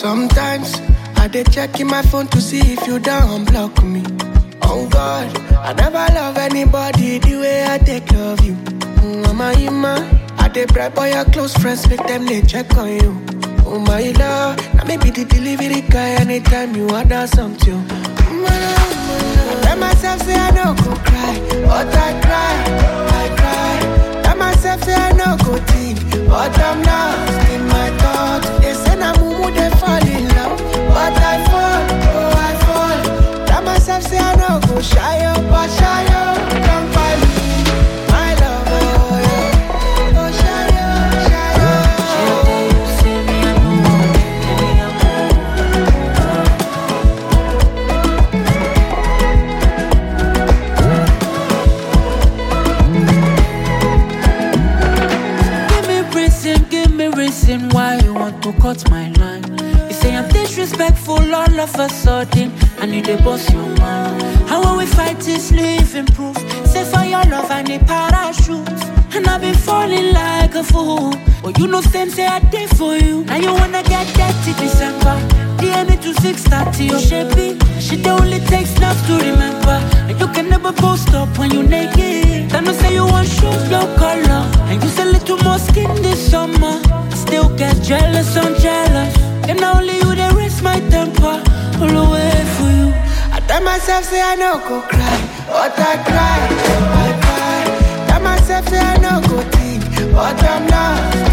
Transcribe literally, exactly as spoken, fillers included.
Sometimes I dey checking my phone to see if you don't block me. Oh God, I never love anybody the way I take love you. Mm, Mama, Ima, I dey bribe all your close friends, make them they check on you. Oh my love, now maybe the delivery guy anytime you order something. Mm, I tell myself say I no go cry, but I cry, I cry. Tell myself say I no go think, but I'm lost in my thoughts. They say na mumu they fall in love, but I fall, oh I fall. Tell myself say I no go shy up, but shy up, come find me, my love, oh yeah. Oh shy up, shy up. Give me reason, give me reason why you want to cut my line. You say I'm disrespectful all of a sudden, I need a boss your mind. How when we fight this living proof? Say for your love I need parachute, and I've been falling like a fool. But you know same say I did for you. Now you wanna get dirty December. D M me to six thirty, oh shapey. She only takes snaps to remember. And you can never post up when you naked. Then you say you want shoes, no color. And you say little more skin this summer. I still get jealous, I'm jealous. And now only you they raise my temper. All the way for you. I tell myself say I no go cry, but I cry, I cry. Tell myself say I no go think, but I'm lost